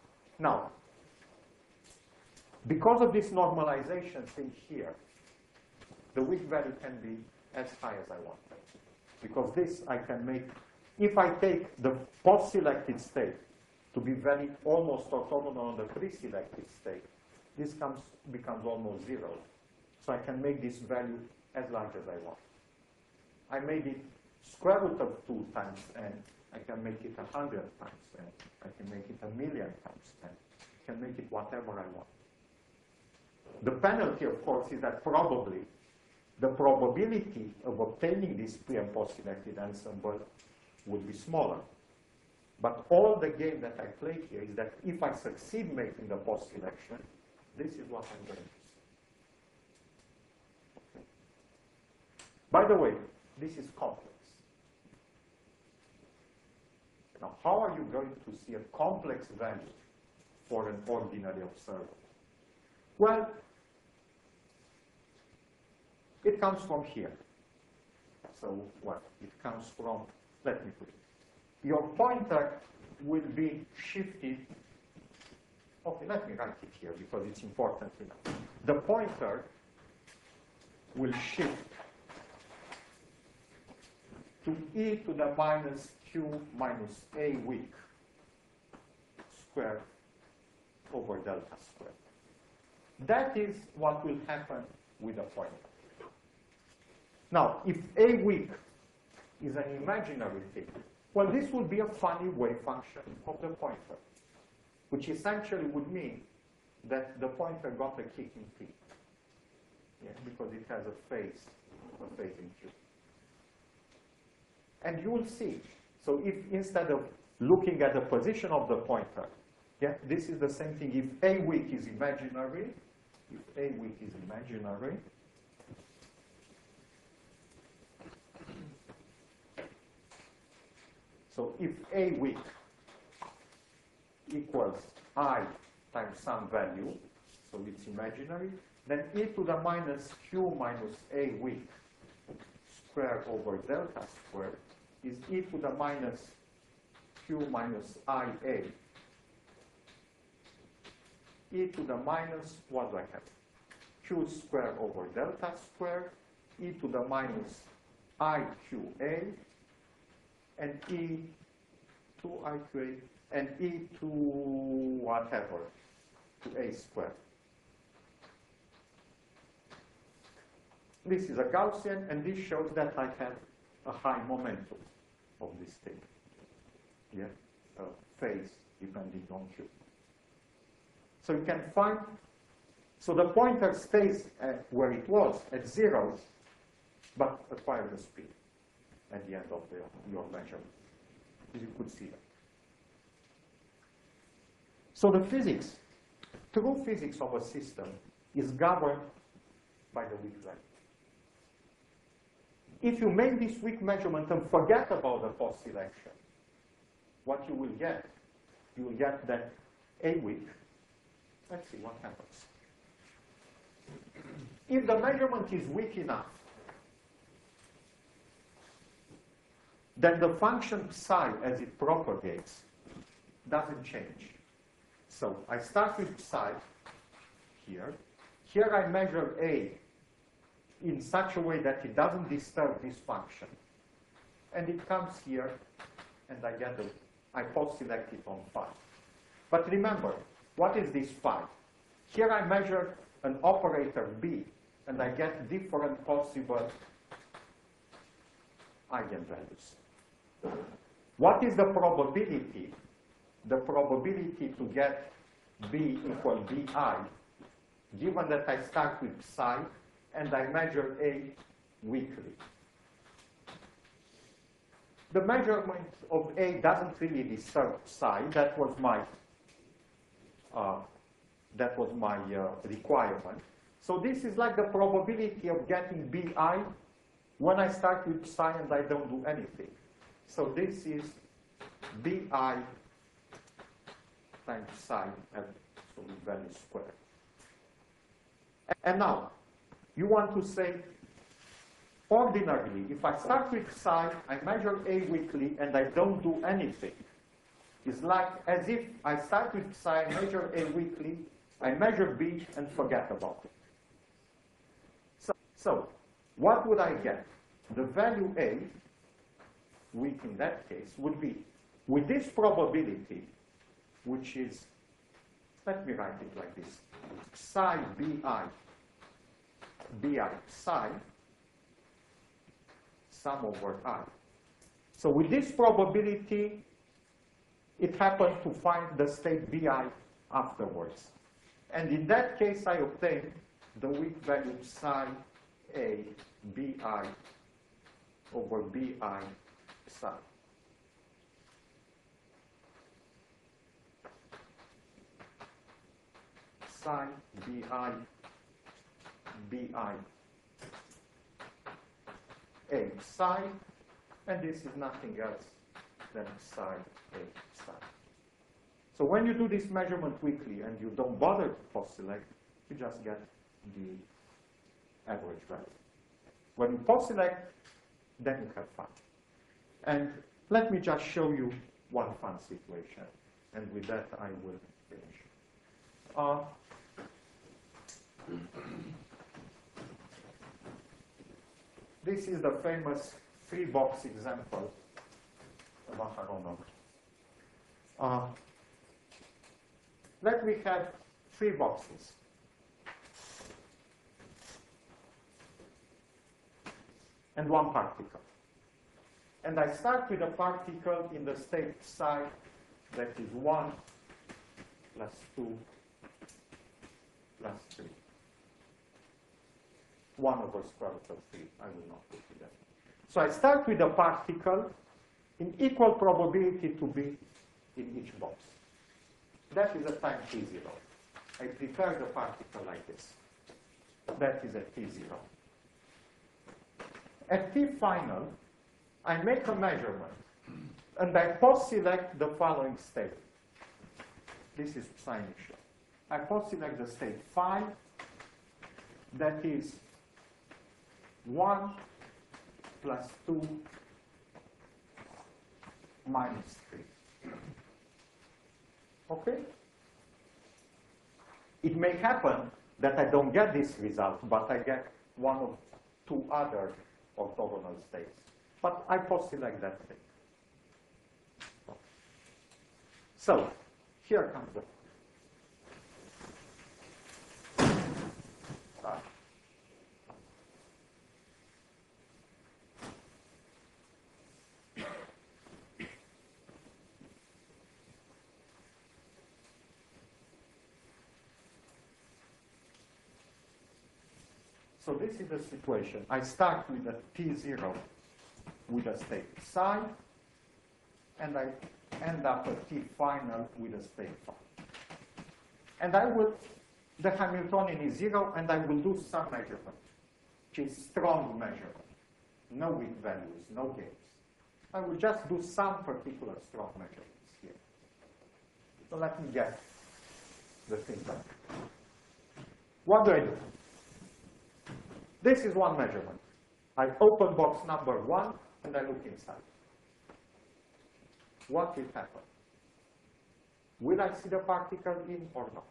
Now, because of this normalization thing here, the weak value can be as high as I want. Because this I can make, if I take the post-selected state to be very almost orthogonal on the pre-selected state, this comes, becomes almost zero. So I can make this value as large as I want. I made it square root of two times n. I can make it a hundred times n. I can make it a million times n. I can make it whatever I want. The penalty, of course, is that probably the probability of obtaining this pre and post-selected ensemble would be smaller. But all the game that I play here is that if I succeed making the post-selection, this is what I'm going to see. Okay. By the way, this is complex. Now, how are you going to see a complex value for an ordinary observer? Well, it comes from here. So what? It comes from, let me put it. Your pointer will be shifted. Okay, let me write it here because it's important enough. The pointer will shift to e to the minus q minus a weak squared over delta squared. That is what will happen with a pointer. Now, if a weak is an imaginary thing, well, this would be a funny wave function of the pointer, which essentially would mean that the pointer got a kick in P, yeah, because it has a phase, a phase in Q. And you will see, so if instead of looking at the position of the pointer, yeah, this is the same thing. If a weak is imaginary, if a weak is imaginary, so if a weak equals I times some value, so it's imaginary, then e to the minus q minus a weak squared over delta squared is e to the minus q minus I a. E to the minus, what do I have? Q squared over delta squared, e to the minus I q a, and e to I q a, and e to whatever, to a squared. This is a Gaussian, and this shows that I have a high momentum of this thing. Yeah, a phase depending on Q. So you can find, so the pointer stays at where it was, at zero, but acquires the speed at the end of the, your measurement. You could see that. So the physics, true physics of a system is governed by the weak value. If you make this weak measurement and forget about the post-selection, what you will get, you will get that a weak. Let's see what happens. If the measurement is weak enough, then the function psi as it propagates doesn't change. So I start with psi here. Here I measure a in such a way that it doesn't disturb this function. And it comes here, and I get the, I post-select it on phi. But remember, what is this phi? Here I measure an operator b, and I get different possible eigenvalues. What is the probability? The probability to get b equal bi, given that I start with psi, and I measure a weakly. The measurement of a doesn't really disturb psi. That was my uh, that was my uh, requirement. So this is like the probability of getting bi when I start with psi and I don't do anything. So this is bi times psi absolute value squared. And now, you want to say, ordinarily, if I start with psi, I measure a weakly, and I don't do anything. It's like as if I start with psi, measure a weakly, I measure b, and forget about it. So, so what would I get? The value A, weak in that case, would be, with this probability, which is, let me write it like this, psi bi, bi psi, sum over I. So with this probability, it happened to find the state bi afterwards. And in that case, I obtain the weak value psi a bi over bi psi. Psi bi bi a psi, and this is nothing else than psi a psi. So when you do this measurement weakly and you don't bother to post-select, you just get the average value. When you post-select, then you have fun. And let me just show you one fun situation. And with that, I will finish. Uh, this is the famous three-box example of Aharonov. Uh, let me have three boxes. And one particle. And I start with a particle in the state psi that is one plus two plus three. one over square root of three. I will not put it there. So I start with a particle in equal probability to be in each box. That is a time t zero. I prepare the particle like this. That is at t zero. At t final, I make a measurement, and I post-select the following state. This is psi initial. I post-select the state phi, that is one plus two minus three. Okay? It may happen that I don't get this result, but I get one of two other orthogonal states. But I post-select that state. So, here comes the ah. So this is the situation. I start with a t zero with a state psi, and I end up at t final with a state phi. And I will, the Hamiltonian is zero, and I will do some measurement, which is strong measurement. No weak values, no gains. I will just do some particular strong measurements here. So let me get the thing done. What do I do? This is one measurement. I open box number one, and I look inside. What will happen? Will I see the particle in or not?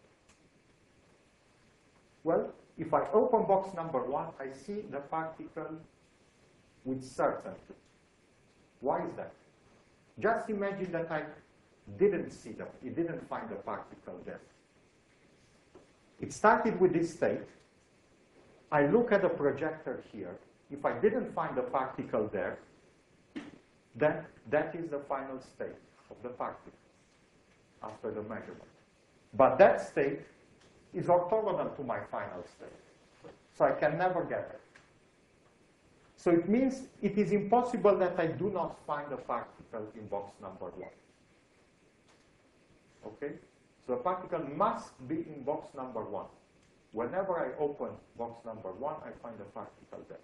Well, if I open box number one, I see the particle with certainty. Why is that? Just imagine that I didn't see them. It didn't find the particle there. It started with this state. I look at the projector here. If I didn't find the particle there, then that is the final state of the particle after the measurement. But that state is orthogonal to my final state. So I can never get it. So it means it is impossible that I do not find a particle in box number one. Okay? So a particle must be in box number one. Whenever I open box number one, I find a particle there.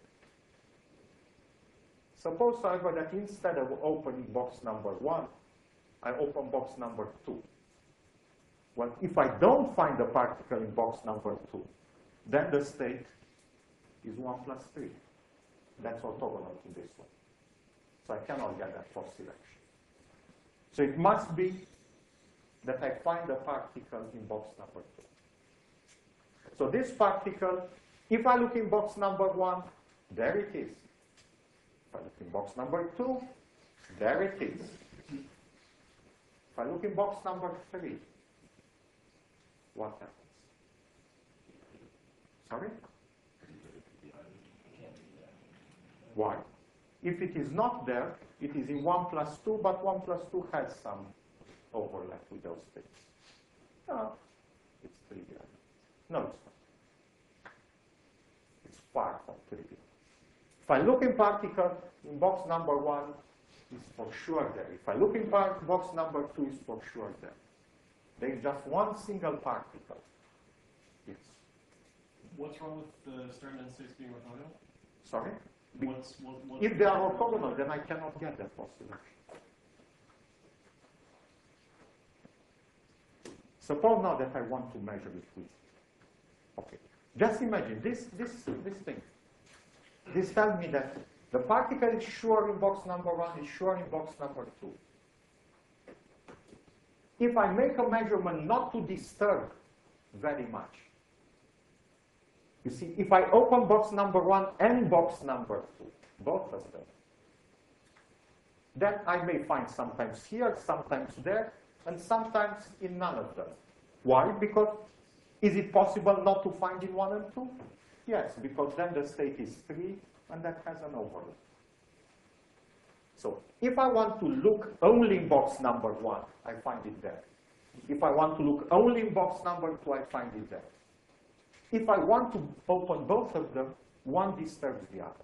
Suppose, however, that instead of opening box number one, I open box number two. Well, if I don't find a particle in box number two, then the state is one plus three. That's orthogonal to this one. So I cannot get that post-selection. So it must be that I find a particle in box number two. So this particle, if I look in box number one, There it is. If I look in box number two, there it is. If I look in box number three, what happens? Sorry? Why? If it is not there, it is in one plus two, but one plus two has some overlap with those things. No, it's trivial. No, it's not. It's far from trivial. If I look in particle, in box number one, it's for sure there. If I look in part, box number two, it's for sure there. There is just one single particle. Yes.
What's wrong with the Stern end states being orthogonal?
Sorry?
What's, what, what
If they are orthogonal, then I cannot get that postulation. Suppose now that I want to measure it with. Okay. Just imagine this, this, this thing. This tells me that the particle is sure in box number one, is sure in box number two. If I make a measurement not to disturb very much, you see, if I open box number one and box number two, both of them, then I may find sometimes here, sometimes there, and sometimes in none of them. Why? Because is it possible not to find in one and two? Yes, because then the state is three, and that has an overlap. So if I want to look only in box number one, I find it there. If I want to look only in box number two, I find it there. If I want to open both of them, one disturbs the other.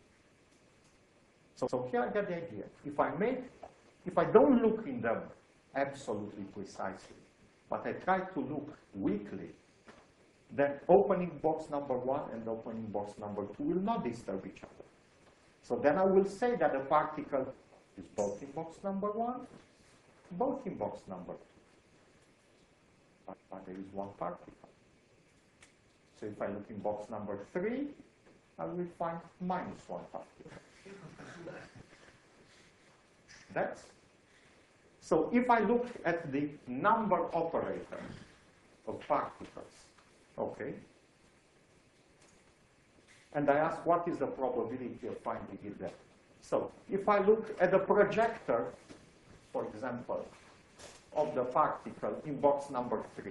So, so here I get the idea. If I make, if I don't look in them absolutely precisely, but I try to look weakly, then opening box number one and opening box number two will not disturb each other. So then I will say that the particle is both in box number one, both in box number two. But, but there is one particle. So if I look in box number three, I will find minus one particle. That's so if I look at the number operator of particles, okay, and I ask what is the probability of finding it there. So if I look at the projector, for example, of the particle in box number three,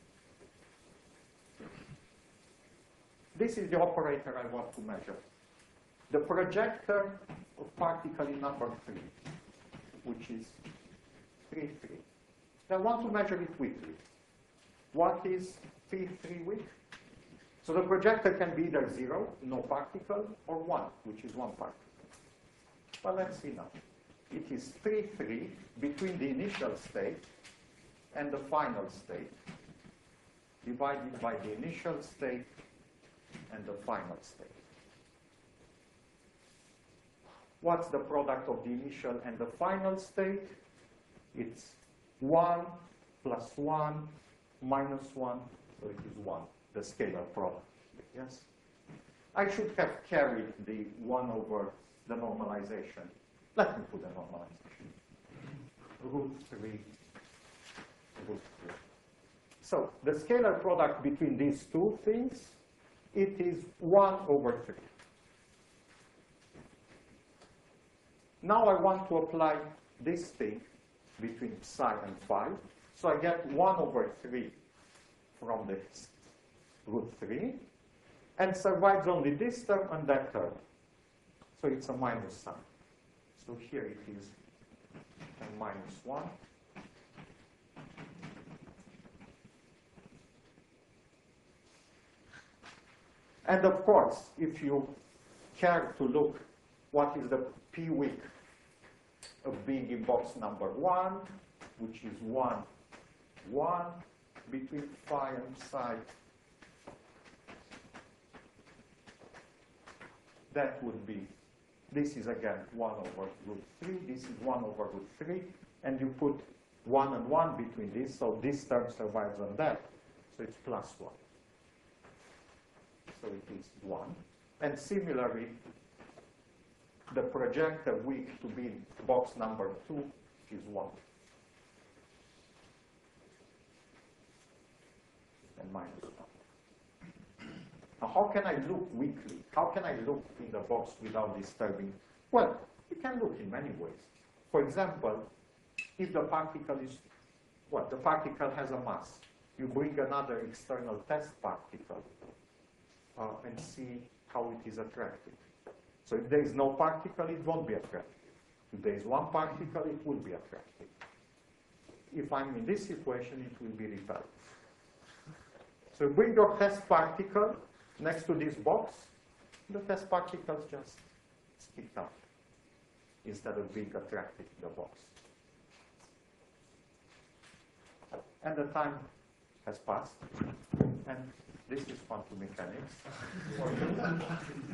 this is the operator I want to measure. The projector of particle in number three, which is three, three. I want to measure it weakly. What is three, three weak? So the projector can be either zero, no particle, or one, which is one particle. Well, let's see now. It is three, three between the initial state and the final state, divided by the initial state and the final state. What's the product of the initial and the final state? It's one plus one minus one, so it is one, the scalar product. Yes? I should have carried the one over the normalization. Let me put the normalization. Root three, root three. So the scalar product between these two things, it is one over three. Now I want to apply this thing between psi and phi. So I get one over three from this root three, and survives only this term and that term. So it's a minus sign. So here it is a minus one. And of course, if you care to look what is the p weak of being in box number one, which is one, one, between phi and psi, that would be, this is again one over root three, this is one over root three, and you put one and one between this, so this term survives on that, so it's plus one. So it is one. And similarly, the projector weak to be in box number two is one. And minus one. Now, how can I look weakly? How can I look in the box without disturbing? Well, you can look in many ways. For example, if the particle is, well, the particle has a mass, you bring another external test particle uh, and see how it is attracted. So if there is no particle, it won't be attracted. If there is one particle, it will be attracted. If I'm in this situation, it will be repelled. So bring your test particle next to this box, the test particles just stick out instead of being attracted to the box. And the time has passed, and this is quantum mechanics.